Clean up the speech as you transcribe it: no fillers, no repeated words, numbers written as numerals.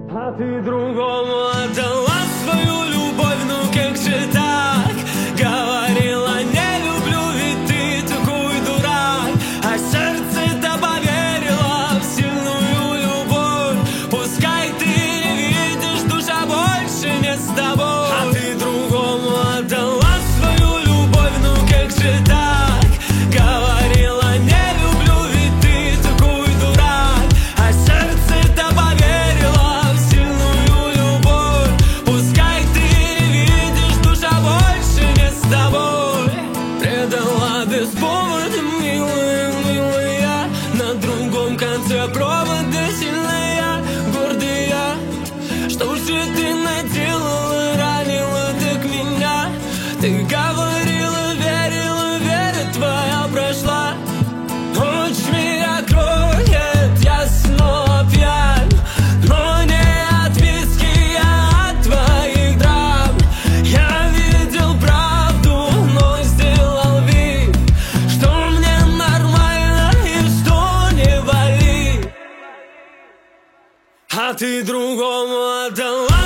А ты другому отдала свою любовь, ну как же так? Говорила, не люблю, ведь ты такой дурак. А сердце-то поверило в сильную любовь. Пускай ты не видишь, душа больше не с тобой. А ты другому отдала свою любовь, ну как же так? Говорила, не люблю, ведь ты такой дурак. А сердце-то поверило в сильную любовь. Пускай ты не видишь, душа больше не с тобой. Предала без повода, милая, милая. На другом конце провода сильная, гордая. Что же ты наделала, ранила так меня? Ты говорила, верила, вера твоя прошла. Ночь меня кроет, я снова пьян. Но не от виски, а от твоих драм. Я видел правду, но сделал вид, что мне нормально и что не болит. А ты другому отдала